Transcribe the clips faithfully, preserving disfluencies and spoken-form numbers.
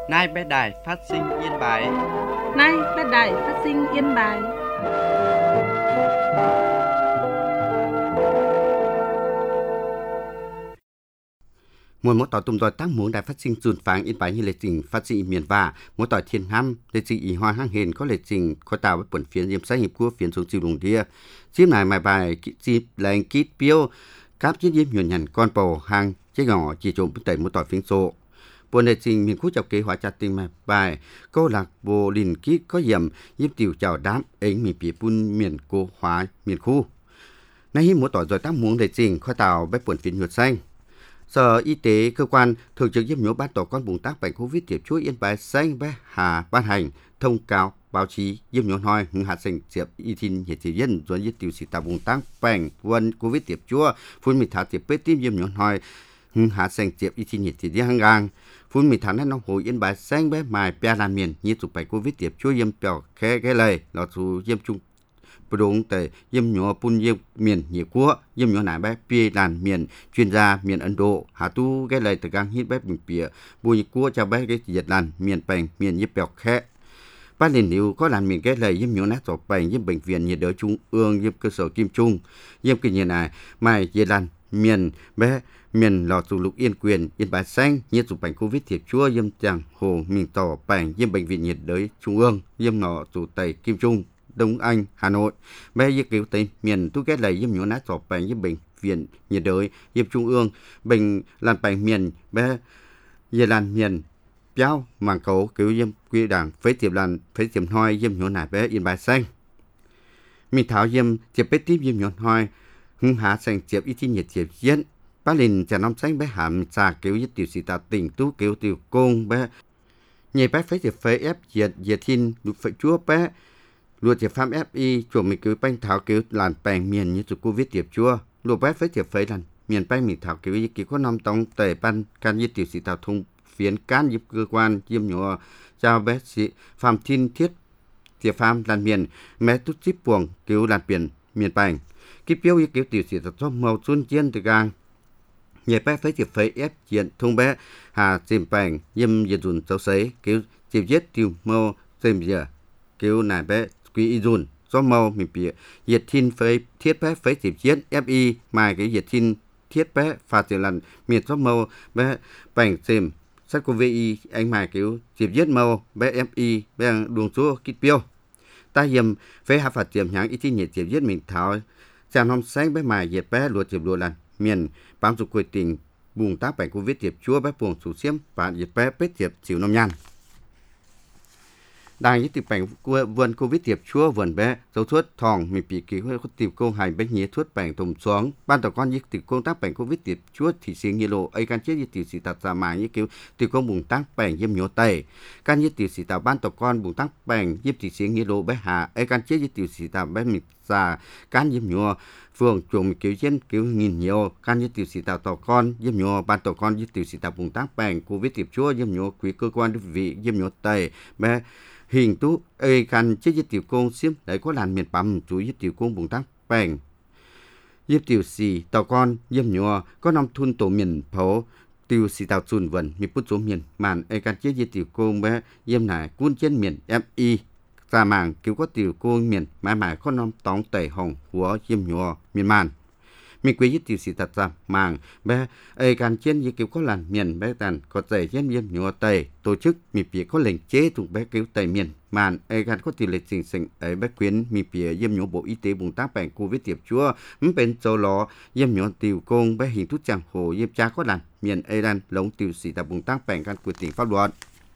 Nay bé đài phát sinh Yên Bái. Nay bé đài phát sinh Yên Bái. Một mỗi tỏi tùm tỏi tác muốn đài phát sinh dùn pháng Yên Bái như lệ trình phát sinh miền và mỗi tỏi thiên ham lệ trình ý hoa hang hền có lệ trình có tạo với quần phiến diêm sách hiệp của phiến xuống chiều đồng đia chip này mài bài chip lành kít piêu cáp chiếc diêm nhuận nhằn con bầu hàng chế nhỏ chỉ trộm tẩy một tỏi phiến sổ buồn lệ trình miền khu chọc kế hóa chặt tình mài bài câu lạc bộ lìn kít có hiểm giúp tiểu chào đám ấy miền phía bun miền cô hóa miền khu nay mỗi tỏi rồi tác muốn lệ trình có tạo với quần phiến nhuận xanh. Sở Y tế cơ quan thường trực giám nhớ ban tổ con bùng tác bệnh Covid tiếp chuỗi Yên Bái xanh bé Hà ban hành thông cáo báo chí giám nhớ nói hưng hạt sinh diệp y tin nhiệt chỉ dân doanh nghiệp tiêu sĩ tạo bùng tác bệnh quân Covid tiếp chúa phun mì thả tiếp bế tim giám nhớ nói hưng hạt sinh diệp y tin nhiệt chỉ đi hàng gang phun mì thả nên nông hồ Yên Bái xanh bé mài bia lan miền như chụp bệnh Covid tiếp chúa yếm bèo khe cái lời là chú yếm chung đúng tại yếm nhỏ pun yếm miền nhiều quốc yếm nhỏ nải bé pi đàn miền chuyên gia miền Ấn Độ hà tu cái lời từ gang hít bé bình bìa bùi quốc cho bé cái Việt Nam miền Bành miền yếm bèo khẽ ban liền liệu có làm miền cái lời yếm nhỏ nát sọt Bành yếm bệnh viện nhiệt đới trung ương yếm cơ sở Kim Trung yếm cái nhà này mai Việt Nam miền bé miền lò chủ lục Yên Quyền Yên Bái xanh nhiệt chụp bệnh Covid thiệp chúa yếm chàng hồ miền tỏ Bành yếm bệnh viện nhiệt đới trung ương yếm lò chủ tây Kim Trung Đông Anh, Hà Nội, bé y cứu tây miền tu kết lầy yếm nhổ nát sọp bệnh yếm bệnh viện nhiệt đới yếm trung ương bệnh làn bệnh miền bé y làn miền béo màng cấu cứu yếm quy đảng phế tiệp làn phế tiệp hoi yếm nhổ nải bé Yên Bái xanh mình tháo yếm tiệp bế tiếp yếm nhổ hoi hưng há xanh tiệp y tin nhiệt tiệp diễn bá lìn trả năm xanh bé hàm xà cứu yếm tiểu sĩ tạo tỉnh tu cứu tiểu công bé nhảy bé phế tiệp phế ép diệt diệt thiên lục phế chúa bé luật tiệp phạm ép i chuẩn mình cứu banh tháo cứu làn bèn miền như chụp Covid tiệp chua luật bét với tiệp phế làn miền banh mình tháo cứu y ký có năm tông tề ban can như tiểu sĩ tạo thông phiến can giúp cơ quan diêm nhỏ giao bé sĩ phạm thiên thiết tiệp phạm làn miền mẹ tút chip buồng cứu làn biển miền banh ký phiếu y cứu tiểu sĩ tạo thông màu xuân chiên từ gang nhảy bé với tiệp phế ép diện thông bé hà chìm banh diêm diệt dùn cháu sấy cứu chìm giết tiêu màu chìm giờ cứu nài bé quý y dùn do màu mình bịa diệt thiên phế thiết bé phế tiệp chiến ép i mai cái diệt thiên thiết bé phạt tiền lần miệt do màu bé bành xem sát cô vi anh mai cứu tiệp giết màu bé ép i bé đường số kít piêu ta hiểm phế hạ phạt tiệm nháng ítที่nhiệt tiệp giết mình tháo chàng năm sáng bé mai diệt bé lùa tiệp lùa lần miền bám dục quê tình bùng tác bệnh Covid tiệp chúa bé buồng sủ xiêm và diệt bé bết tiệp chịu năm nhan đangยึดติดแปลงวันโควิดเทียบชั่ววันแบะเจ้าทวดทองมีปีกี่คนติดโกงหายแบงเหี้ยทวดแปลงตุ่มสองบ้านตะก้อนยึดติดโกงตั้งแปลงโควิดเทียบชั่วที่เสียงยีโลไอการเชื่อยึดติดสีตาสามายึดเกี่ยวติดโกงบุงตั้งแปลงเยี่ยมโยเตการยึดติดสีตาบ้านตะก้อนบุงตั้งแปลงยึดติดเสียงยีโลแบะหาไอการเชื่อยึดติดสีตาแบะมิซาการเยี่ยมโยphương chuồngมีเกี่ยวเช่นเกี่ยวnghìn nhiềuการยึดติดสีตาต่อก้อนเยี่ยมโยบ้านตะก้อนยึดติดสีตาบุงตั้งแปลงโควิดเทียบชั่วเยี่ยมโยคุยcơ quan đơn vịเยี่ยมโยเตแบะhình tú ê can chếยึดtiểu công xiêm đấy có làn miền bằm chúยึดtiểu công bùng tăng bènยึดtiểu xì tàu con yếm nhọ có năm thun tổ miền phố tiểu xì tàu chun vần mi put số miền màn ê can chếยึดtiểu công bé yếm nải cuốn trên miền ép i ra màng cứu có tiểu công miền mãi mãi có năm tóng tẩy hồng của yếm nhọ miền màn mi quýยึดtiểu xì tàu ra màng bé ê can trênยึดcứu có làn miền bé tàn có tẩy trên yếm nhọ tẩy tổ chức mi phía có lệnh chế thuộc bé cứu tẩy miền màn ê gan có tỷ lệ sinh sinh ấy bé quyến mi phía yếm nhọ bộ y tế bùng tác bệnh Covid tiệp chúa mắm bên châu lò yếm nhọ tiểu công bé hình thuốc chẳng hồ yếm cha có làn miền ê đan lống tiểu xì tàu bùng tác bệnh gan của tỉnh pháp luật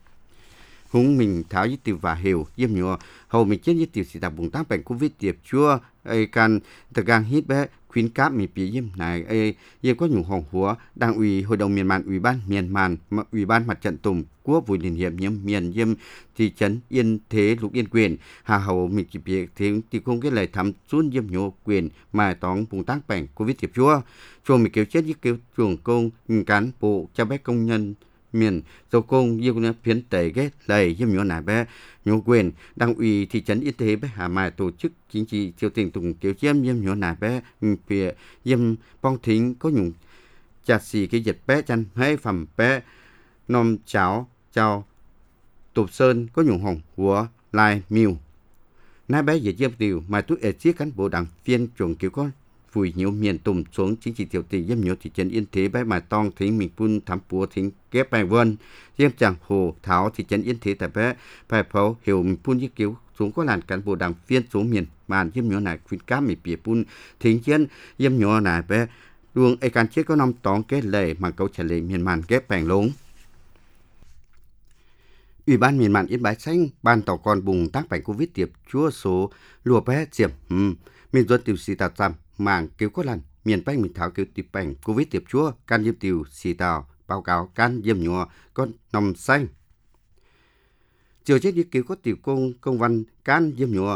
húng mình tháoยึดtiểu và hiểu yếm nhọ hầu mình chếtยึดtiểu xì tàu bùng tác bệnh Covid tiệp chúa ê gan từ gang hít bé khuyến cáo mi phía yếm này ê yếm có nhủ hồng húa đảng ủy hội đồng miền màn ủy ban miền màn ủy ban mặt trận tùng quốc vui liên hiệp nhiễm miền yếm thị trấn Yên Thế Lục Yên Quyền hà hậu mình chỉ việc thì thì không cái lời thắm xuống yếm nhổ quyền mà tóm bùng tác bệnh Covid tiệp chúa chuồng mình kêu chết với kêu chuồng công cán bộ cho bé công nhân miền dầu công yêu nó phiến tẩy ghét lời yếm nhổ nải bé nhổ quyền đảng ủy thị trấn Yên Thế bé hà mai tổ chức chính trị triều tỉnh tùng kiểu chiêm yếm nhổ nải bé phía yếm bong thính có nhung chặt xì cái dịch bé chăn hay phẩm bé nom cháo chào Tục Sơn có nhung hồng của Lai Miu. Nai bé về diêm tiều mà tôi ở chiếc cán bộ đảng viên trồng kiểu có vùi nhiều miền tùng xuống chính trị tiểu tỷ diêm nhiều thị trấn Yên Thế bé mà tong thính mình phun thám bùa thính kép bài vân diêm chẳng hồ tháo thị trấn Yên Thế tại bé bài pháo hiểu mình phun chiếc kiểu xuống có làn cán bộ đảng viên xuống miền màn diêm nhỏ này khuyến cáo mình bịa phun thính chiến diêm nhỏ này bé luồng ai can chết có năm tong kết lệ mà câu trả lời miền màn kép bành lống. Ủy ban miền mạn Yên Bái xanh ban tàu con bùng tác bệnh Covid tiệp chúa số lùa bé chiếm ừm miền dân tiểu xì tàu giảm mảng cứu có lần miền Bắc miền Thảo cứu tiệp bệnh Covid tiệp chúa can diêm tiểu xì tàu báo cáo can diêm nhùa con nòng xanh chiều chết đi cứu có tiểu công công văn can diêm nhùa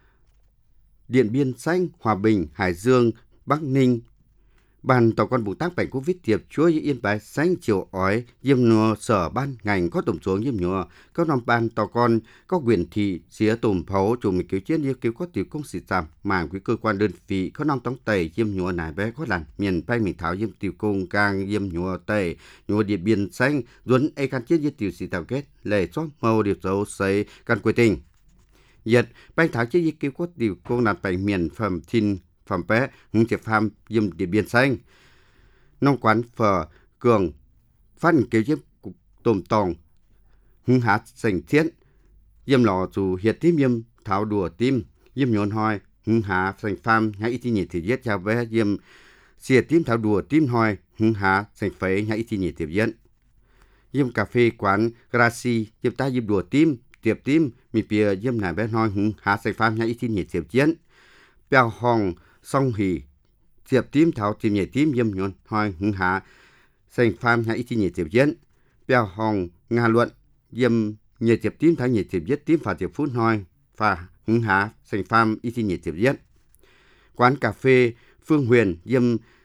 Điện Biên xanh Hòa Bình Hải Dương Bắc Ninh ban tàu con bùng tác bệnh Covid tiệp chúa Yên Bái xanh chiều ói diêm nhùa sở ban ngành có tổng số diêm nhùa có năm ban tàu con có quyền thị xía tùm phấu chủ mình cứu chiến yêu cứu có tiểu công sĩ giảm mảng quý cơ quan đơn vị có năm tống tẩy diêm nhùa nải bé có lần miền Tây mình tháo diêm tiểu công càng diêm nhùa tẩy nhùa Điện Biên xanh duấn ai can chiến diêm tiểu sĩ tàu kết lệ cho màu điều dấu xây căn quê tình Nhật banh tháo chiến diêm cứu có tiểu công nạt bành miền phẩm thìn phẩm bé hứng chế phàm diêm Điện Biên xanh nông quán phở cường phát kiểu diêm tôm tòng hứng hạt sành thiết diêm lò dù hiệt tím diêm tháo đùa tim diêm nhọn hoi hứng há sành phàm nhã ít nhị thì giết chào bé diêm xìa tím tháo đùa tim hoi hứng há sành phế nhã ít nhị tiệp giết diêm cà phê quán Graci diêm ta diêm đùa tim tiệp tim mì bìa diêm nải bé hoi hứng há sành phàm nhã ít nhị tiệp giết bèo hòng song hì tiệp tím tháo tim nhảy tím diêm nhọn hoi hứng há sành phàm nhã ít nhị tiệp giết bèo hòng nga luận diêm nhiệt tiệp tím thái nhiệt tiệp giết tím phà tiệp phút hoi phà hứng há sành phàm ít nhiệt tiệp giết quán cà phê Phương Huyền diêm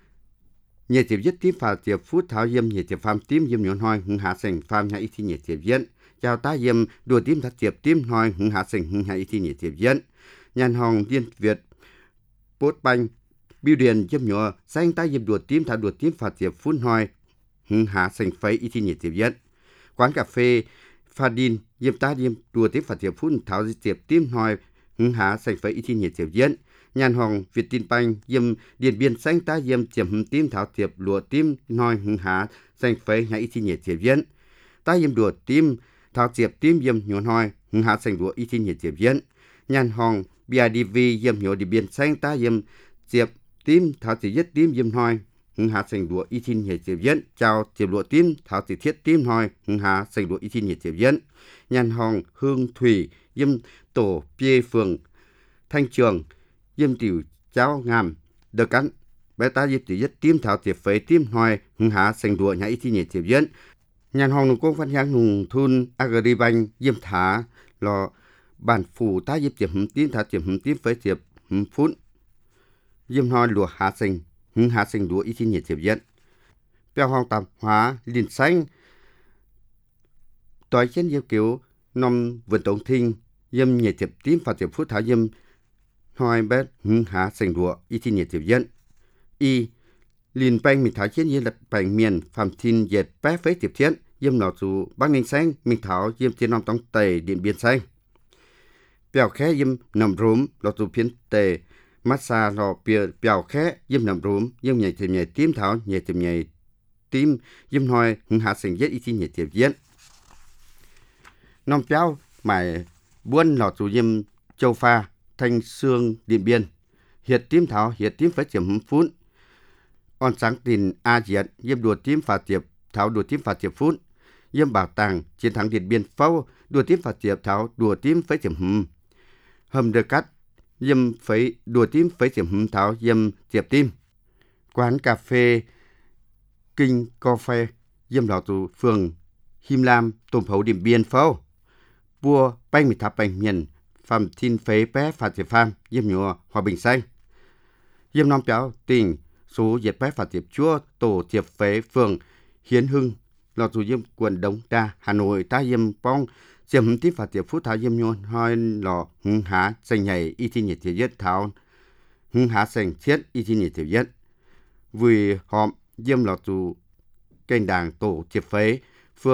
nhiệt tiệp giết tím phà tiệp phút tháo diêm nhiệt tiệp phàm tím diêm nhọn hoi hứng há sành phàm nhã ít nhiệt tiệp giết chào ta diêm đùa tím thắt tiệp tím hoi hứng há sành hứng há ít nhiệt tiệp giết nhàn hồng Liên Việt Bốt Banh Biêu Điền diêm nhỏ xanh ta diêm đùa tím tháo đùa tím phà tiệp phút hoi hứng há sành phế ít nhiệt tiệp giết quán cà phê Pha Đin diêm ta diêm đùa tiếp phạt tiệp phun tháo di tiệp tím hoi hứng há sành phế ít nhiệt tiệp giết nhàn hồng Việt Tin Banh diêm Điện Biên xanh ta diêm tiệp tím tháo tiệp lùa tím hoi hứng há sành phế nhã ít nhiệt tiệp giết ta diêm đùa tím tháo tiệp tím diêm nhọn hoi hứng há sành đùa ít nhiệt tiệp giết nhàn hồng bê i đê vê diêm nhọ Điện Biên xanh ta diêm tiệp tím tháo tiệp giết tím diêm hoi hứng há sành đùa ít nhiệt tiệp giết chào tiệp lụa tím tháo tiệp thiết tím hoi hứng há sành đùa ít nhiệt tiệp giết nhàn hồng Hương Thủy diêm tổ Pê Phường Thanh Trường diêm tiểu cháo ngàm đờ cắn bé ta diêm tiểu giết tím tháo tiệp phế tím hoi hứng há sành đùa nhã ít nhiệt tiệp giết nhàn hồng nùng công văn giang nùng thun Agribank diêm thá lò bản phủ ta diêm tiệp hứng tím tháo tiệp hứng tím phế tiệp hứng phun diêm hoi lùa há sành hứng há sành đùa ít nhiệt tiệp giết bèo hong tạm hóa liền xanh tỏi trên diêm kiểu nông vườn tổng thinh diêm nhiệt tiệp tím phạt tiệp phút tháo diêm hoi bé hứng há sành đùa ít nhiệt tiệp giết y liền banh mình tháo trên diêm lập bành miền phạm thìn dệt bé phế tiệp thiết diêm lò dù Bắc Ninh xanh mình tháo diêm trên nông tông tây Điện Biên xanh bèo khé diêm nằm rúm lò dù phiến tề massage lò bìa bèo khé diêm nằm rúm diêm nhảy tiệp nhảy tím tháo nhảy tiệp nhảy tím diêm hoi hứng há sành giết ít nhiệt tiệp giết nông béo mải buôn lò dù diêm Châu Pha Thanh Sương Điện Biên hiệt tím tháo hiệt tím phế tiệp hứng phun on sáng tin A Diệt diêm đùa tím phà tiệp tháo đùa tím phà tiệp phun diêm Bảo Tàng chiến thắng Điện Biên Phâu đùa tím phà tiệp tháo đùa tím phế tiệp hứng hầm đờ cắt diêm phế đùa tím phế tiệp hứng tháo diêm tiệp tim quán cà phê Kinh Coffee diêm lò dù phường Him Lam tôm phấu Điện Biên Phâu vua banh mì tháp bành miền phạm thìn phế bé phạt tiệp pham diêm nhùa Hòa Bình xanh diêm non béo tỉnh số diệt bé phạt tiệp chúa tổ tiệp phế phường Hiến Hưng lò dù diêm quận Đông Đa Hà Nội ta diêm pong diêm hứng tiếp phạt tiệp phút tháo diêm nhôn hoi lò hứng há sành nhảy y thi nhiệt tiệp giết tháo hứng há sành thiết y thi nhiệt tiệp giết vì họm diêm lò dù kênh đàng tổ tiệp phế phường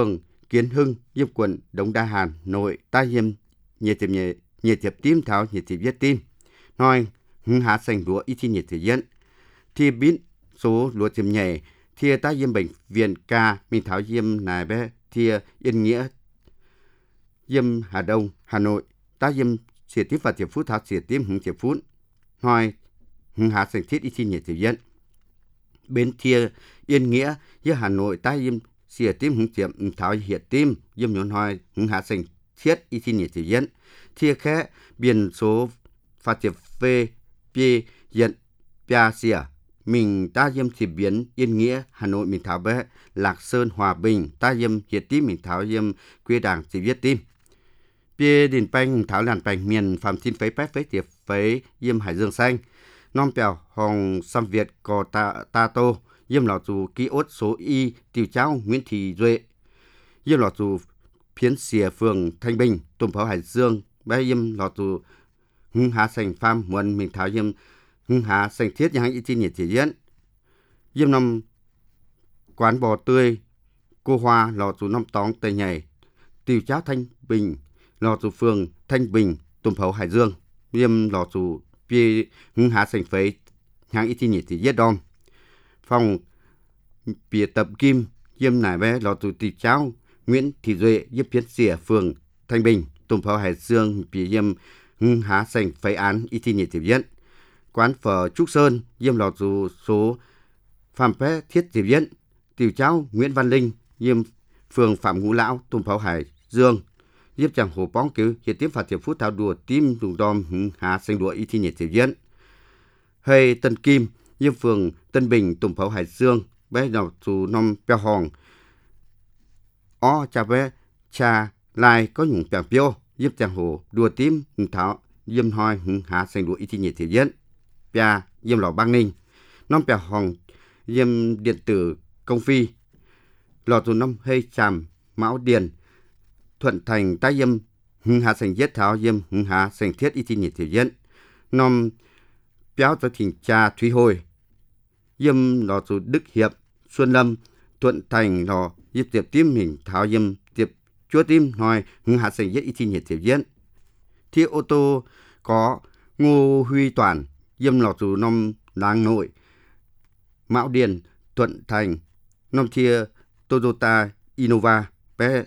Kiến Hưng, Diêm Quận, Đông Đa Hà Nội, ta Diêm, nhiệt tiệp nhiệt, nhiệt tiệp tim thảo nhiệt tiệp viết tim. Nói, hứng há xanh lúa y thi nhiệt tiệp diễn. Thì biến số lúa tiệp nhảy, thì ta Diêm bệnh viện ca, mình thảo Diêm nài bé, thì Yên Nghĩa, Diêm Hà Đông, Hà Nội, ta Diêm xỉa tiếp và tiệp phút thảo xỉa tiếp hứng tiệp phút. Nói, hứng há xanh thiết y thi nhiệt tiệp diễn. Bên thia Yên Nghĩa, với Hà Nội, ta Diêm xỉa tim hứng tiệm thảo hiệt tim, Diêm nhốn hỏi hứng hạ xanh thiết y thi nhiệt tiệp diễn. Thia khẽ biển số phạt tiệp về bia nhận bia xỉa. Mình ta Diêm thì biến Yên Nghĩa, Hà Nội mình thảo bé Lạc Sơn, Hòa Bình, ta Diêm hiệt tim mình thảo Diêm quê đảng thì viết tim. Bia đình banh thảo làn banh miền phạm tin phấy bách phấy tiệp phấy Diêm Hải Dương xanh. Non bèo hồng xăm Việt có ta, ta tô. Diêm lọ dù ký ốt số y tiêu cháu Nguyễn Thị Duệ. Diêm lọ dù phiến xìa phường Thanh Bình, Tùm Pháo Hải Dương. Bé diêm lọ dù hưng há xanh pham muôn mình thảo diêm hưng há xanh thiết như hãng y tin nhiệt thể diễn. Diêm năm quán bò tươi, cô hoa lọ dù năm tóng tây nhảy. Tiêu cháu Thanh Bình, lọ dù phường Thanh Bình, Tùm Pháo Hải Dương. Diêm lọ dù bia hưng há xanh phấy hãng y tin nhiệt thể diễn đom. Phòng bìa tập kim Diêm nải bé lọ tù tì cháu Nguyễn Thị Duệ giúp phiến xỉa phường Thanh Bình, Tùm Pháo Hải Dương bìa Diêm hưng há xanh phấy án y thi nhiệt tiệp diễn. Quán phở Trúc Sơn Diêm lọ tù số Phạm Pé thiết tiệp diễn. Tiểu cháu Nguyễn Văn Linh Diêm phường Phạm Ngũ Lão, Tùm Pháo Hải Dương giúp chàng hồ bóng cứu hiện tiếp phạt tiệp phút thao đùa tim dùng đom hưng há xanh đùa y thi nhiệt tiệp diễn. Hay Tân Kim Diêm phường Tân Bình, Tùm Pháo Hải Dương, bé nào dù năm bèo hòn. Ó cha bé, cha lai có những bèo biô, giúp chàng hồ đùa tím, hứng thảo, diêm hoi, hứng há xanh đùa y thi nhiệt thể diễn. Bèo, diêm lò băng ninh. Năm bèo hòn, diêm điện tử công phi. Lò dù năm hay chàm, mão điền. Thuận thành ta diêm, hứng há xanh giết thảo, diêm hứng há xanh thiết y thi nhiệt thể diễn. Năm béo cho thỉnh cha Thúy Hồi. Diêm lò dù Đức Hiệp, Xuân Lâm, Thuận Thành lò giúp tiệp tím mình tháo diêm tiệp chúa tim nói hứng hạ xanh giết y thi nhiệt tiệp diễn. Thì ô tô có Ngô Huy Toàn, diêm lò dù năm Làng Nội, Mão Điền, Thuận Thành, năm thia Toyota Innova, bé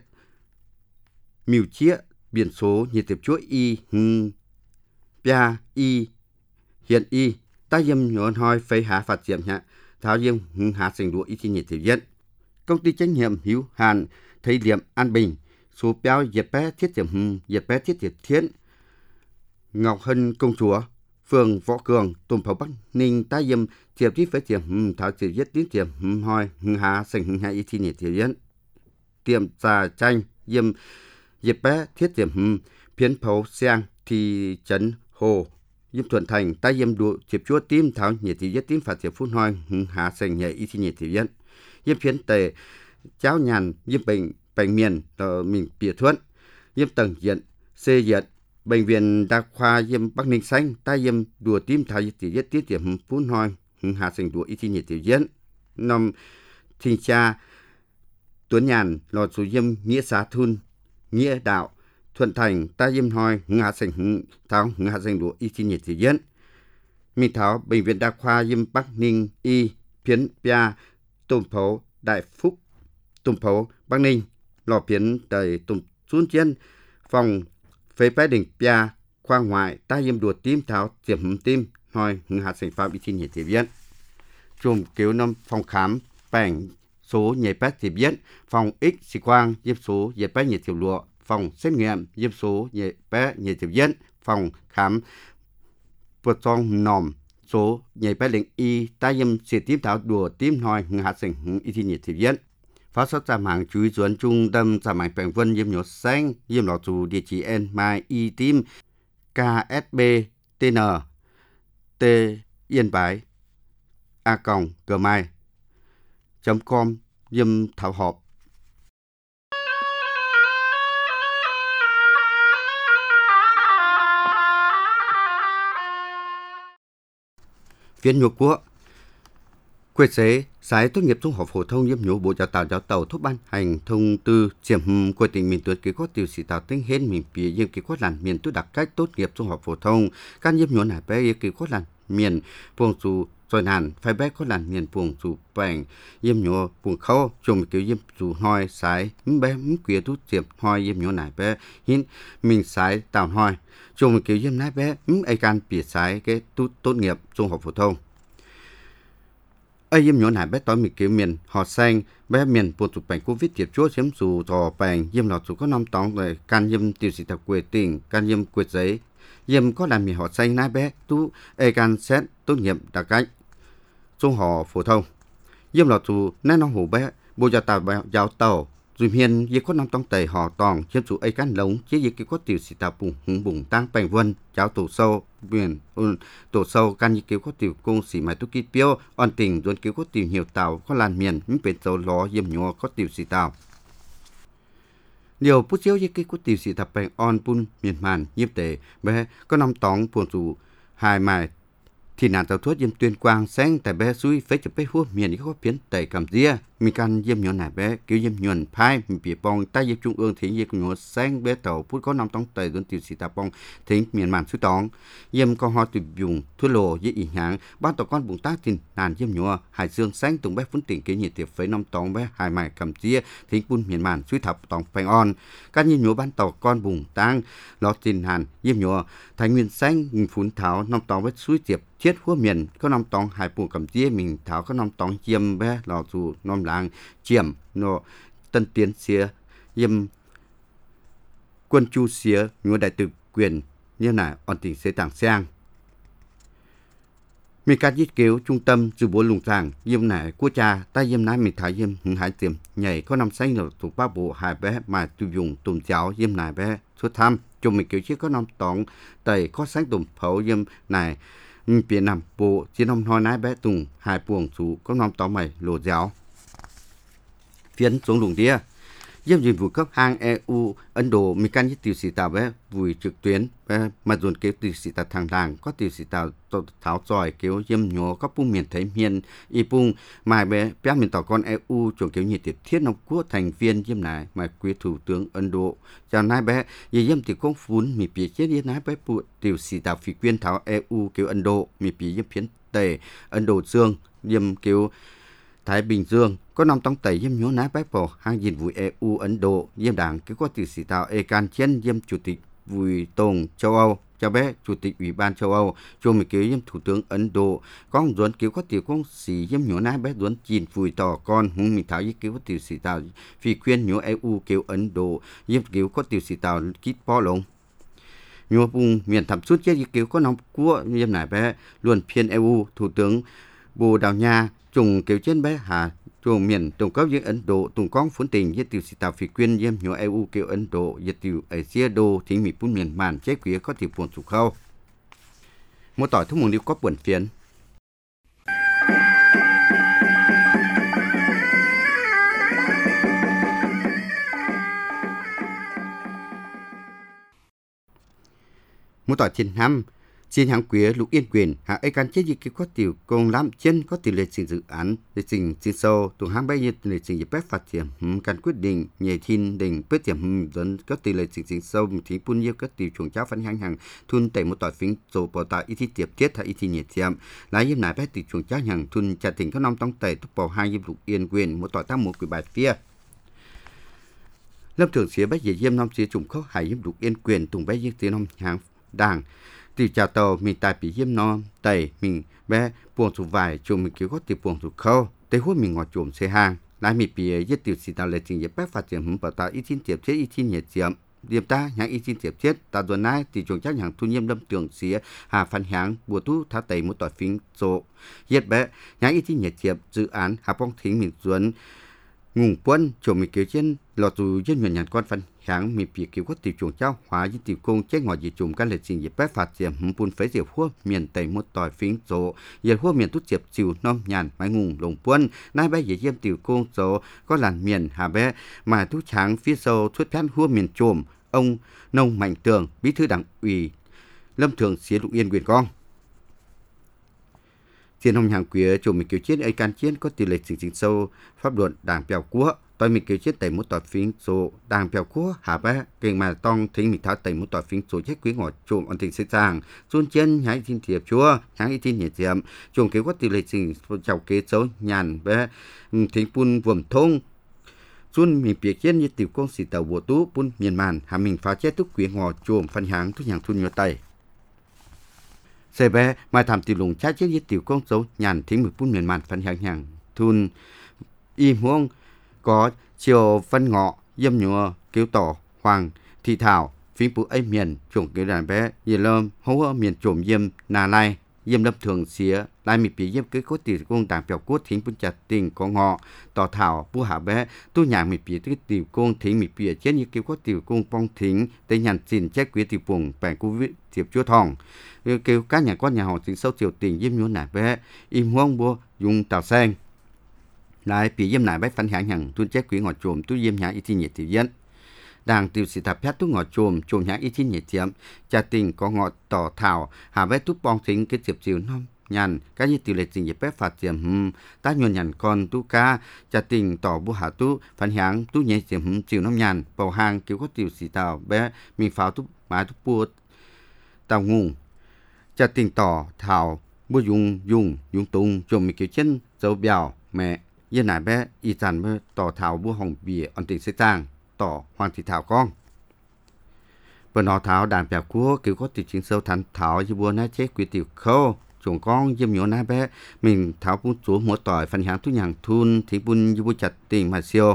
miêu chĩa biển số nhiệt tiệp chúa y hưng bia y hiện y. Ta diêm nhốn hoi phây há phát triển nhá, tháo diêm hứng há xanh đũa y thi nhiệt thể diễn. Công ty trách nhiệm hữu hạn Thầy Liệm An Bình, số béo diệt bé thiết tiệm hưng, diệt bé thiết tiệp thiên. Ngọc Hân Công Chúa, phường Võ Cường, Tùm Pháo Bắc Ninh, ta diêm tiệp tí phế tiệm hưng, tháo tiệp giết tín tiệm hưng hoi, hứng há xanh hứng há y thi nhiệt thể diễn. Tiệm trà chanh, diêm diệt bé thiết tiệm hưng, phiến phấu xe thị trấn Hồ, Diêm Thuận Thành, ta diêm đụ tiệp chúa tim tháo nhiệt thị giết tím phạt tiệp phút hoi hứng há xanh nhảy y thi nhiệt thị diễn. Diêm phiến tề cháo nhàn diêm bệnh bệnh miền ở mình bìa thuận. Diêm tầng diện xê diện bệnh viện đa khoa diêm Bắc Ninh xanh, ta diêm đùa tím tháo nhiệt thị giết tím tiệp phút hoi hứng há xanh đùa y thi nhiệt thị diễn. Năm thình cha Tuấn Nhàn lò số diêm nghĩa xá thun nghĩa đạo Thuận Thành, ta diêm hoi hứng há xanh hứng tháo hứng há xanh đùa y thi nhiệt thị diễn. Mình tháo bệnh viện đa khoa diêm Bắc Ninh y phiến bia Tùm Pháo Đại Phúc, Tùm Pháo Bắc Ninh, lò phiến đầy Tùm Xuân Chiên, phòng phế bái đỉnh bia khoa ngoại, ta diêm đùa tím tháo tiệm hứng tim, hoi hứng há xanh pháp y thi nhiệt thị diễn. Chùm cứu năm phòng khám bảnh số nhảy bét thị diễn, phòng X xì quang diêm số nhảy bét nhiệt tiểu lụa, phòng xét nghiệm diêm số nhảy bét nhiệt tiểu diễn, phòng khám vượt trong nòm số nhảy bét lệnh y, ta diêm xịa tím tháo đùa tím hoi hứng há xanh hứng y thi nhiệt thị diễn. Phó sát giảm hàng chú ý dẫn trung tâm giảm hàng bệnh vân diêm nhột xanh, diêm lọ dù địa chỉ en mai y tim ca ét bê tê en t yên bái a còng gmail chấm com diêm thảo họp. Phiên nhục quốc quê xế Sái tốt nghiệp trung học phổ thông yếm nhũ Bộ Giáo tạo giáo tàu thúc ban hành thông tư chiếm của tỉnh miền tuấn kế có tiêu sĩ tạo tính hết miền phía yếm kế có làn miền tu đặc cách tốt nghiệp trung học phổ thông các yếm nhũ này bé yếm kế có làn miền buông dù rồi nàn phải bé có làn miền buông dù bèn yếm nhũ buông khâu chung kiểu yếm dù hoi sái bé queer tu chiếm hoi yếm nhũ này bé hin mình sái tạo hoi chung kiểu yếm này bé ai can bị sái cái tu tốt nghiệp trung học phổ thông ai yếm nhũ này bé tối mình kiểu miền họ xanh bé miền buồn chụp bệnh covid tiệp chúa chiếm dù thò bệnh yếm lọt dù có năm tóng rồi can yếm tiêu sĩ tập quê tỉnh can yếm quê giấy yếm có làm miền họ xanh nái bé tu ai can xét tốt nghiệp đặc cách trung học phổ thông yếm lọt dù nét nó hủ bé Bộ Giáo tạo giáo tàu dù hiền yếm có năm tóng tẩy họ tòng chiếm dù ai can lống chế yếm có tiêu sĩ tập bùng hùng bùng tăng bệnh vân giáo tổ sâu biển un tổ sâu can như kiểu có tiểu công sĩ mãi tu kít piêu on tình dồn kiểu có tiểu nhiều tàu có làn miền những bên dầu ló yếm nhó có tiểu sĩ tàu điều bút chiếu như cái có tiểu sĩ tập bệnh on pun miền màn nhiếp tệ bé có năm tóng buồn dù hai mài thì nạn tàu thuốc yếm tuyên quang sáng tại bé suy phế chụp bé hút miền có phiến tẩy cầm ria mi can yếm nhọn này bé kiểu yếm nhuần phai mi bị bong tay yếm trung ương thì yếm nhọn sáng bé tàu phút có năm tông tẩy dồn tiểu sĩ tạp bong thì miền màn suy tóng yếm con ho từ dùng thua lồ với ý hạng ban tàu con bùng tác thì nạn yếm nhọn hải dương sáng tung bé phun tỉnh kiểu nhiệt tiệp phế năm tông bé hai mày cầm ria thì phun miền màn suy thập tòng phanh on các yếm nhọn ban tàu con bùng tăng lọt tin hàn yếm nhọn thái nguyên sáng phun tháo năm tông bé suy tiệp chết hua miền có năm tông hải bùn cầm ria mình tháo có năm tông chiêm bé lọt dù năm làng chiểm nó tân tiến xía yếm quân chu xía nhua đại tử quyền như này on tỉnh xế tảng sang mình cá dít kéo trung tâm dự bố lùng giảng yếm này của cha ta yếm nái mình thái yếm hứng hải tiềm nhảy có năm xanh rồi thuộc ba bộ hai bé mà tu dùng tùm cháo yếm này bé xuất tham chung mình kiểu chứ có năm tông tẩy có sáng tùm phấu yếm này biển nằm bộ chỉ năm nói nái bé tùng hai buồng chú có năm tông mày lồ giáo phiến xuống lùng đĩa yếm dịch vụ cấp hang e u Ấn Độ mi can nhất tiểu sĩ tạo bé vui trực tuyến bé mà dồn kéo tiểu sĩ tạo thằng làng có tiểu sĩ tạo tháo giỏi kéo yếm nhó có pung miền thấy miền y pung mai bé bé miền tàu con e u chuẩn kéo nhiệt tiệp thiết nông quốc thành viên yếm này mà quý thủ tướng Ấn Độ chào nái bé yếm tiểu công phun mi bị chết yếm nái bé phụ tiểu sĩ tạo phi quyên tháo e u kéo Ấn Độ mi bị yếm phiến tề Ấn Độ dương yếm kéo Thái Bình Dương có năm tông tẩy yếm nhó nái bé bỏ hàng dịch vụ e u Ấn Độ yếm đảng cứ có tiểu sĩ tạo e can chiến yếm chủ tịch vui tông châu Âu cho bé chủ tịch ủy ban châu Âu cho mình cứu yếm thủ tướng Ấn Độ có ông duẩn cứu có tiểu công sĩ yếm nhó nái bé duẩn chìn vui tỏ con hùng mình tháo yếm cứu có tiểu sĩ tạo vì khuyên nhó e u cứu Ấn Độ yếm cứu có tiểu sĩ tạo kít bó lông nhó bùng miền thảm suốt chết cứu có năm của yếm này bé luôn phiên e u thủ tướng Bồ Đào Nha trùng kiểu trên bé hà trùng miền trùng cấp với Ấn Độ trùng con phun tình với tiểu sĩ tạo phi quyên yếm nhó e u kiểu Ấn Độ với tiểu Asia đô thính mỹ phun miền màn chế quý có tiểu buồn sụp khâu một tỏi thuốc mùng điêu có buồn phiền một tỏi thiên năm xin hàng quý lục yên quyền hạ ai can chế gì cái có tiểu công lắm trên có tỷ lệ trình dự án để trình xin sâu tụ hàng bay như tỷ lệ trình dự phép phát triển can quyết định nhảy thiên định quyết điểm dẫn có tỷ lệ trình trình sâu thì phun nhiêu các tiểu chuồng cháo phấn hàng hàng thun tẩy một tỏi phím tổ bảo tạo ý thi tiệp tiết hay ý thi nhiệt tiệm lái yếm nải bé tiểu chuồng cháo hàng thun trả tỉnh có năm tông tẩy thúc bảo hai yếm lục yên quyền một tỏi tam một quỷ bài phía lâm thường xía bé về yếm năm xía trùng khóc hải yếm lục yên quyền tùng bé yếm tiếng năm hàng đảng tiểu chào tàu mình tại bị yếm non tẩy mình bé buồng sụp vải chùm mình cứu có tiểu buồng sụp khâu tây hút mình ngọt chùm xe hàng lại mình bị yết tiểu sĩ tạo lệ trình yết bác phát triển hứng bảo tạo ý chín tiệp chết ý chín nhiệt diệm điệp ta nhãn ý chín tiệp chết ta tuần nay thì chuồng chắc hàng thu nhiêm lâm tưởng xía hà phan hàng bùa tu thả tẩy một tỏi phím sổ yết bé nhãn ý chín nhiệt diệm dự án hà bong thính mình duẩn ngùng quân chùm mình cứu trên lọt dù dân nguyện nhàn con phân kháng mình bị cứu có tiểu chuồng trao hóa với tiểu công chế ngọt dị chùm các lệ trình dịp bếp phát triển hứng bùn phế diệp hua miền tây một tỏi phím số diệp hua miền tút diệp chiều nom nhàn mái ngùng lồng quân nay bé dễ diêm tiểu công số có làn miền hà bé mà thú tráng phía sau xuất phán hua miền chùm ông nông mạnh tường bí thư đảng ủy lâm thường xía lục yên quyền con Trên hồng hàng quía chủ mình kiểu chiến ấy can chiến có tỷ lệ chính chính sâu pháp luật đảng bèo quốc tôi mình kiểu chiến tẩy một tỏi phiến số đảng bèo quốc hạ bé kinh mà tông thính mình tháo tẩy một tỏi phiến số chết quý ngọt trộm ổn định sẽ sang xuân chân hãy tin thiệp chúa hãy tin nhiệt diệm trộm kiểu có tỷ lệ chính chào kế dấu nhàn bé thính pun vùng thông xuân mình biệt chiến như tiểu công sĩ tàu bộ tú pun miền màn hạ mình phá chết túc quý ngọt trộm phân hángทุกอย่างทุนnhớ tay xe bé mai tham tiểu lùng trái chết với tiểu công dấu nhàn thính mực pun miền màn phân háng hàng thun y huống có chiều phân ngọ dâm nhựa kiếu tỏ hoàng thị thảo phím phụ ấy miền chủng kiểu đàn bé dì lơm hấu miền trộm dâm nà lai dâm lâm thường xía lai mì bị dâm cái cốt tỷ công đảng bèo cốt thính bún chặt tình có ngọ tỏ thảo bu hạ bé tu nhà mì bị cái tiểu công thính mì bị chết như kiểu cốt tiểu công phong thính tây nhàn xin chết quý tiểu bùng bèn cú vị tiệp chúa thòng kêu các nhà con nhà họ chính sâu tiểu tình dâm nhựa nà bé im hoang bua dùng tàu sen lại bị dâm nại bách phản hạng hằng tuân chết quỷ ngọt trộm tu dâm nhã y thi nhiệt tiểu dân đàng tiểu sĩ thập phép tu ngọt trộm trộm nhã y thi nhiệt tiệm cha tình có ngọt tỏ thảo hà bách tu bong thính cái tiệp chiều non nhàn các như tiểu lệ tình dịp bách phạt tiệm hum ta nhuần nhàn con tu ca cha tình tỏ bu hạ tu phản hạng tu nhẹ tiệm hum chiều non nhàn bầu hàng kiểu có tiểu sĩ tàu bé mình pháo tu má tu bua tàu ngùng cha tình tỏ thảo bu dùng dùng dùng tung trộm mình kiểu chân dấu bèo mẹ yên nải bé y tàn mơ tỏ thảo bua hồng bìa ổn định sẽ trang tỏ hoàng thị thảo con bữa nọ thảo đàn bèo cua kiểu có tiểu chính sâu thành thảo như bua nái chết quý tiểu khâu chồng con dâm nhổ nái bé mình thảo bún chúa múa tỏi phần hạng tu nhàng thun thì bún như bua chặt tình mà siêu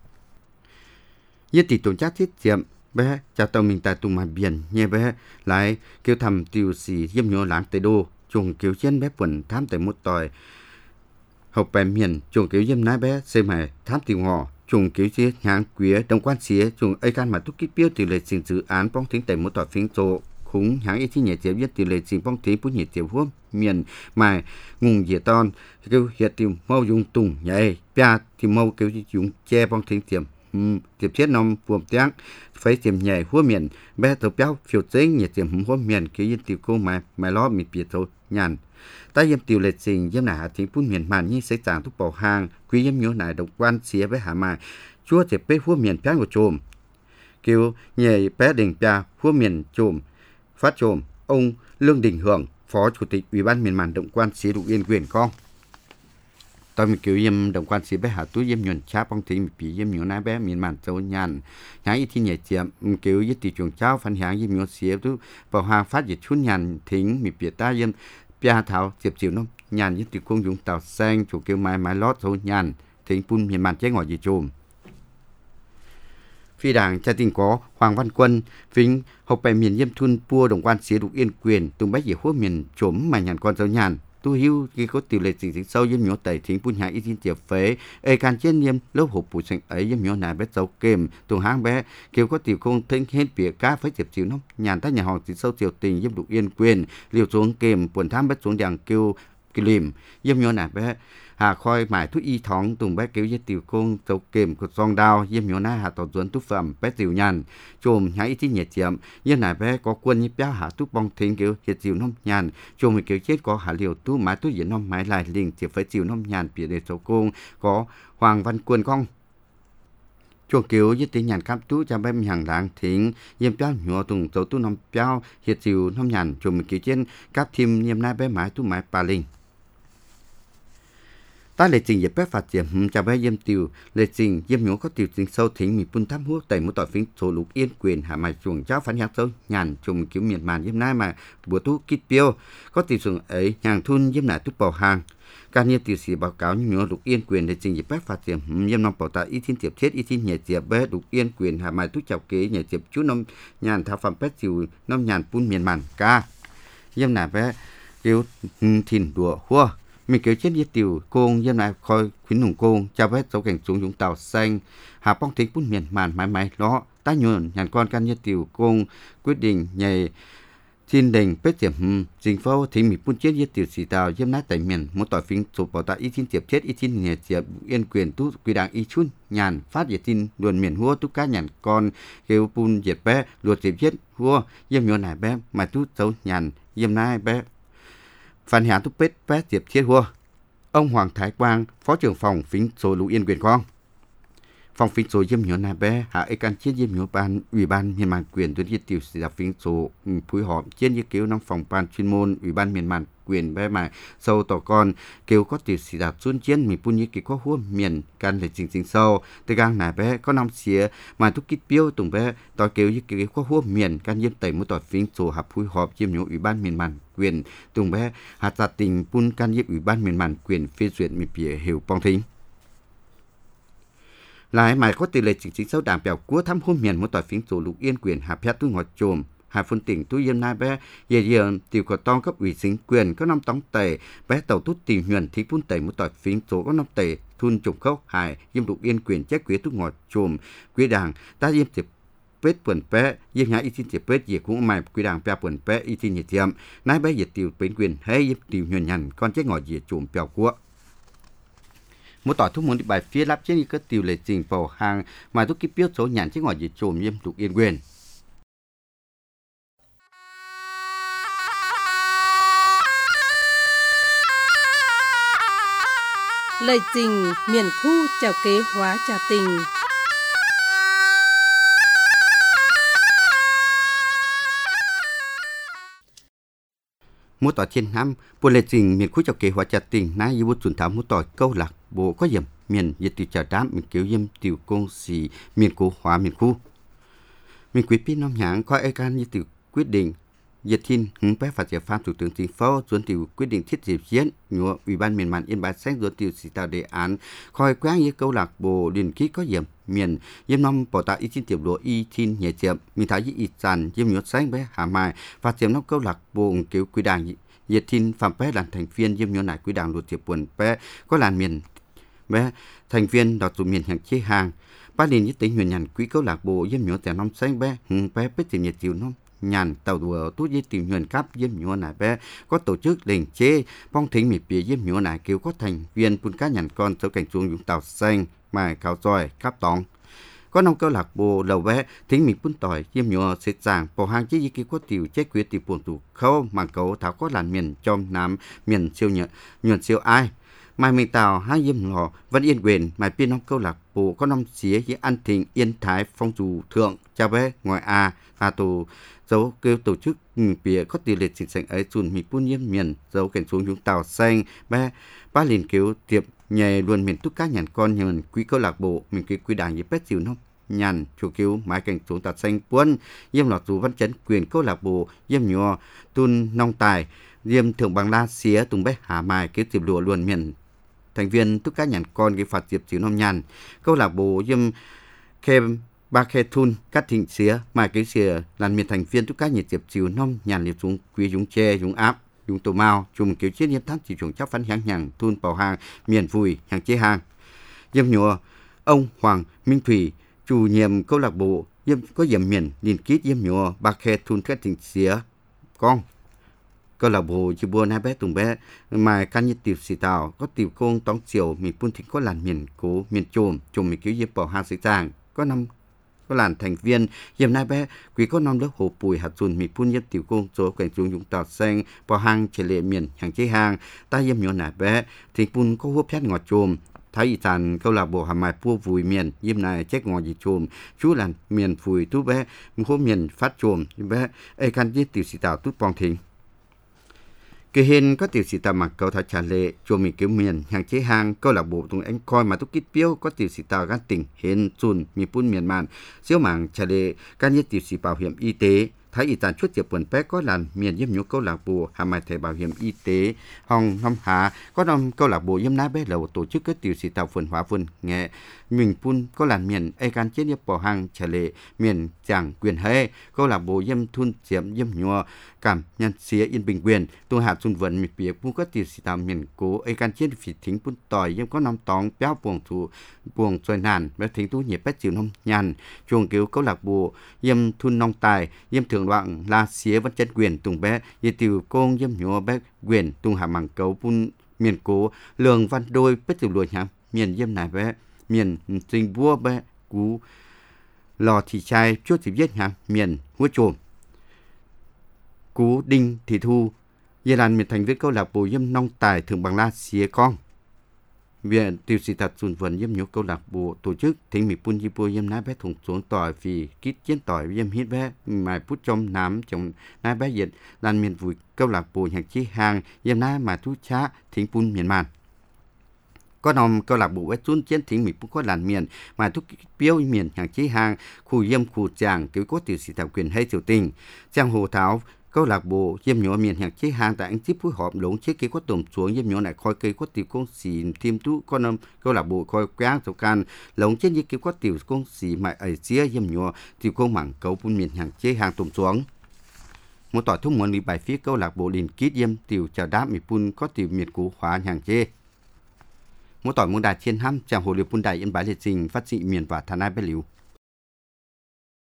nhất tỷ tổn chắc thiết diệm bé chào tàu mình tại tung mà biển nhẹ bé lại kêu thầm tiểu sĩ dâm nhổ lãng tây đô chồng kiểu trên bé quần tham tại một tỏi học bài miền chuồng kiểu dâm nái bé xây mày thám tiểu ngọ chuồng kiểu chia nhang quía đồng quan xía chuồng ấy can mà túc kích biểu tỷ lệ trình dự án bong thính tại một tòa phiến rộ khúng hãng ý thi nhẹ tiệp viết tỷ lệ trình bong thính bút nhẹ tiệp huống miền mài ngùng dĩa ton kêu hiện tìm mau dùng tùng nhảy pia thì mau kêu dùng che bong thính tiệm um, tiệp chết nòng buồm tiếng phải tiệm nhảy huống miền bé tàu béo phiêu tính nhẹ tiệm huống miền kêu yên tiểu cô mày mày lo mịt biệt rồi nhàn ta yếm tiểu lệ trình yếm nà thính phun miền màn như xây tràng thúc bảo hàng quý yếm nhớ nài đồng quan xía với hạ mà chúa thể bế hua miền phán của trồm kêu nhẹ bé đình bia hua miền trồm phát trồm ông Lương Đình Hưởng phó chủ tịch ủy ban miền màn động quan xía Lục Yên quyền con tôi mình kêu yếm đồng quan xía bé hạ túi yếm nhuận chá bong thính bị yếm nhớ nái bé miền màn châu nhàn nhái y thi nhẹ chiếm kêu yết tỷ chuồng cháo phân hạng yếm nhớ xía tu bảo hàng phát dịch chun nhàn thính mì bìa ta yếm bia thảo tiệp chiều nó nhàn với tiểu công dùng tàu xanh chủ kêu mai mai lót thôi nhàn thính pun miền màn chế ngỏ gì chùm phi đảng cha tình có Hoàng Văn Quân vinh học bài miền yêm thun pua đồng quan xía Lục Yên quyền tung bách gì hốt miền trốn mà nhàn con dấu nhàn tu hưu khi có tiểu lệ chính chính sâu yếm nhớ tẩy thính pun hạ y tin tiệp phế ê can trên yếm lớp hộp bụi xanh ấy yếm nhớ nài bé dấu kềm tung hang bé kêu có tiểu công thính hết bìa cá với tiệp chiều nó nhàn ta nhà họ chính sâu tiểu tình yếm Lục Yên quyền liều xuống kềm buồn tham bé xuống đằng kêu kêu lìm yếm nhớ nài bé hà khoi mải thuốc y thóng tùng bé kêu với tiểu công dấu kềm của song đao yếm nhớ na hà tỏ duẩn tu phẩm bé tiểu nhàn chồm nhái y tin nhiệt chiếm yếm nài bé có quân như béo hà tu bong thính kêu hiệt chiều nó nhàn chồm kêu chết có hà liều tu mái tu diễn nó mái lại liền tiệp với chiều nó nhàn bìa để dấu công có Hoàng Văn Quân con chuồng kiểu với tiếng nhàn cam tú cho bên hàng láng thính yếm béo nhỏ tùng dấu tu nằm béo hiệt chiều nó nhàn chồm kiểu trên cáp thêm yếm nai bé mái tu mái pa linh ta lệ trình dẹp bé phạt tiệm cho bé yếm tiểu lệ trình yếm nhổ có tiểu trình sâu thính mì pun thăm hút tẩy một tỏi phiến số Lục Yên quyền hạ mày chuồng cháu phản hạng sâu nhàn chùm kiểu miền màn yếm nai mà bữa tú kít tiêu có tiểu xuồng ấy hàng thun yếm nải túc bảo hàng các nhiên tiểu sĩ báo cáo như nhổ Lục Yên quyền lệ trình dẹp bé phạt tiệm yếm nòng bảo ta y thiên tiệp thiết y thiên nhẹ tiệp bé Lục Yên quyền hạ mày túc chào kế nhẹ tiệp chú nông nhàn thảo phẩm bé tiểu nông nhàn pun miền màn ca yếm nải bé kiểu thìn đùa hua mình kêu chết với tiểu công dân này coi khuyến nùng công cho bé dấu cảnh xuống dùng tàu xanh hà bong thính bún miền màn mãi mãi đó ta nhuận nhàn con can như tiểu công quyết định nhảy thiên đình bết tiệm dình phâu thì mình bún chết với tiểu sĩ tàu dâm nát tại miền một tỏi phiến sụp bảo ta y thiên tiệp chết y thiên nhẹ tiệp yên quyền tu quy đảng y chun nhàn phát diệt tin luồn miền hua tu cá nhàn con kêu bún diệt bé luồn tiệp chết hua dâm nhuận này bé mà tu dấu nhàn dâm nai bé Phan Hà Túc Pết Pé Diệp Thiết Hua. Ông Hoàng Thái Quang, Phó trưởng phòng Phính số Lũ Yên Quyền Con. Phòng Phính số Diêm Nhớ Nà Bé, Hạ Ê Can Chiết Diêm Nhớ Ban, Ủy ban Miền Màn Quyền Tuyên Hiết Tiểu Sĩ Đạp Phính số Phúi Họp Chiết Như Kiếu Nông Phòng Ban Chuyên Môn, Ủy ban Miền Màn Quyền Bé Mà Sâu Tỏ Con, Kiếu có Tiểu Sĩ Đạp Xuân Chiên, Mì Pun Như Kỳ Có Hua Miền, Can Lệ Trình Trình Sâu, Tê Gang Nà Bé, Có Nông Xía, Mà Thúc Kít Biêu Tùng Bé, Tỏ Kiếu Như Kỳ Có Hua Miền, Can Diêm Tẩy Mũ Tỏ Phính số Hạp Phúi Họp Diêm Nhớ Ủy ban Miền Màn Quyền, Tùng Bé, Hạt Giả Tình Pun Can Diêm Ủy ban Miền Màn Quyền phê duyệt Mì Pìa Hiểu Pong Thính. Lại mãi có tỷ lệ chính chính sâu đảm bảo của thăm hôm miền một tỏi phím số Lục Yên Quyền hạ phép túi ngọt trồm hạ phân tỉnh túi yên nai bé dễ dàng tiểu có tông cấp ủy chính quyền có năm tống tệ bé tàu tút tìm huyền thì phun tẩy một tỏi phím số có năm tệ thun trùng khốc hại diêm Lục Yên Quyền chết quý túi ngọt trồm quý đảng ta diêm tiệp vết quần bé diêm nhã y tin tiệp vết gì cũng mày quý đảng bè quần bé y tin nhiệt tiệm nai bé diệt tiểu bến quyền hay diêm tiểu huyền nhằn con chết ngọt gì trồm bèo của một tỏi thuốc muốn đi bài phía lắp trên cái tiêu lệ trình vào hàng mà thuốc kích biết số nhãn chứ ngồi gì trồm Diêm Lục Yên Quyền. Lời trình miền khu chào kế hóa trà tình. Một tỏi thiên năm, bộ lệ trình miền khu chào kế hóa trà tình nãy như bút chuẩn thảo một tỏi câu lạc bộ có điểm miền nhiệt tiểu trà đám miền kiểu diêm tiểu công sĩ miền cố hóa miền khu miền quý pin năm nhãn coi ai can như tiểu quyết định Diệt Thiên hứng bé phạt giải pháp thủ tướng chính phủ chuẩn tiểu quyết định thiết dịp diễn nhựa ủy ban miền màn Yên Bái sáng chuẩn tiểu chỉ tạo đề án coi quán như câu lạc bộ điền ký có điểm miền diêm năm bảo tạo ý chín tiểu lộ y thiên nhẹ tiệm miền thái y tràn diêm nhựa sáng bé hà mai phạt diệm năm câu lạc bộ kiểu quy đảng Diệt Thiên phạm bé làm thành viên diêm nhựa nải quy đảng luật tiệp quần bé có làn miền bé thành viên đào tụ miền hàng chế hàng ba liền nhất tính huyền nhàn quỹ câu lạc bộ diêm nhựa tại năm sáng bé hứng bé biết tìm nhiệt chiều năm nhàn tàu đùa tú với tìm huyền cấp diêm nhựa nải bé có tổ chức lệnh chế phong thính mì bìa diêm nhựa nải kêu có thành viên pun cá nhàn con sau cảnh xuống dùng tàu xanh mà cáo roi cáp tòng có nông câu lạc bộ đầu bé thính mì pun tỏi diêm nhựa sẽ giảng bỏ hàng chế gì có tiểu chế quyết tiểu buồn tụ khâu mà cấu tháo có làn miền trong nam miền siêu nhựa nhuận siêu ai mai mình tàu hai diêm lò vẫn yên quyền mai pin nông câu lạc bộ có năm xía với an thịnh yên thái phong dù thượng cha bé ngoài a hà tù dấu kêu tổ chức bìa có tỷ lệ chính sách ấy chuẩn mì pun yên miền dấu cảnh xuống chúng tàu xanh bé ba liền kêu tiệp nhẹ luôn miền túc cá nhàn con nhàn quỹ câu lạc bộ mình cái quy đảng với pet chiều nông nhàn chủ cứu mái cảnh xuống tàu xanh quân diêm lọt dù văn chấn quyền câu lạc bộ diêm nhỏ tun nông tài diêm thượng bằng la xía tung bé hà mai cái tiệp lụa luôn miền thành viên tất cả nhàn con cái phạt diệp chiếu nông nhàn câu lạc bộ diêm kem ba khe thun cắt thịnh xía mà cái xìa làm miền thành viên tất cả nhiệt diệp chiếu nông nhàn liệt xuống quý dùng che dùng áp dùng tổ mao chùm kiểu chiết nhiệt thắt chỉ chuồng chắc phán hàng nhàn thun bảo hàng miền vùi hàng chế hàng diêm nhựa ông Hoàng Minh Thủy chủ nhiệm câu lạc bộ diêm có diệm miền liên kết diêm nhựa ba khe thun cắt thịnh xía con câu lạc bộ chỉ buồn hai bé tùng bé mà can như tiểu sĩ tàu có tiểu công tống chiều mình pun thịnh có làn miền cố miền trồm trồm mình cứu diêm bảo hàng sĩ giang có năm có làn thành viên diêm nai bé quý có năm lớp hồ bùi hạt dùn mình pun diêm tiểu công số cảnh xuống dùng tàu xanh bảo hàng chế lệ miền hàng chế hàng ta diêm nhỏ nai bé thì pun có hốp phét ngọt trồm thái y tàn câu lạc bộ hàm mai pua vùi miền diêm này chết ngọt gì trồm chú làn miền vùi tú bé hốp miền phát trồm bé ai can như tiểu sĩ tàu tút bong thình cái hình có tiểu sĩ tàu mặc câu thái trả lệ cho mình kiểu miền hàng chế hàng câu lạc bộ tùng anh coi mà túc kít biếu có tiểu sĩ tàu gắn tỉnh hình chun mi pun miền màn siêu mảng trả lệ can nhất tiểu sĩ bảo hiểm y tế thái y tàn chuốt tiệp quần bé có làn miền diêm nhũ câu lạc bộ hàm mai thẻ bảo hiểm y tế hòng năm hà có năm câu lạc bộ diêm ná bé lầu tổ chức các tiểu sĩ tàu phun hóa phun nghệ mình pun có làn miền ai can chết nhập bỏ hàng trả lệ miền chẳng quyền hay câu lạc bộ diêm thun diệm diêm nhua cảm nhân xía yên bình quyền tu hạt xuân vận miệt biệt pun có tiểu sĩ tàu miền cố ai can chết phỉ thính pun tỏi diêm có năm tòng béo buồng thủ buồng xoay nàn bé thính tu nhiệt bé chiều nông nhàn chuồng cứu câu lạc bộ diêm thun nông tài diêm thường đoạn là xía vẫn chân quyền tùng bé như tiểu công diêm nhua bé quyền tung hạ mảng cấu pun miền cố lường văn đôi bất tiểu lùi nhá miền diêm này bé miền trình vua bé cú lò thì trai chốt thì viết nhá miền húa trồm cú đinh thì thu Giờ đàn miền thành viên câu lạc bộ yếm nông tài thường bằng la xía con. Viện tiêu sĩ thật xuân vận yếm nhục câu lạc bộ tổ chức thỉnh mỹ pun yipo yếm ná bé thùng xuống tỏi vì kít chiến tỏi yếm hít bé mài pút trong nám trong ná bé dịch đàn miền vui câu lạc bộ nhạc chi hàng yếm ná mà thu chá thỉnh pun miền màn. Có nòng câu lạc bộ bé xuân chiến thỉnh mỹ pun có làn miền mà thu biếu miền nhạc chi hàng khu yếm khu chàng cứu có tiêu sĩ thật quyền hay tiểu tình trang hồ thảo câu lạc bộ yếm nhỏ miền nhạc chế hàng tại anh tiếp phối hợp lũng chế kế có tổng xuống yếm nhỏ lại coi cây có tiểu công xì thêm tú con năm câu lạc bộ coi quán sầu can lũng chế như kế có tiểu công xì mà ở xía yếm nhỏ tiểu công mảng cấu bún miền nhạc chế hàng tổng xuống một tỏi thông muốn đi bài phía câu lạc bộ liền kít yếm tiểu chào đáp mỹ pun có tiểu miệt cũ hóa nhàng chế một tỏi muốn đạt trên ham chàng hồ liệp pun đại yên bái liệt trình phát trị miền và thà nai bé liu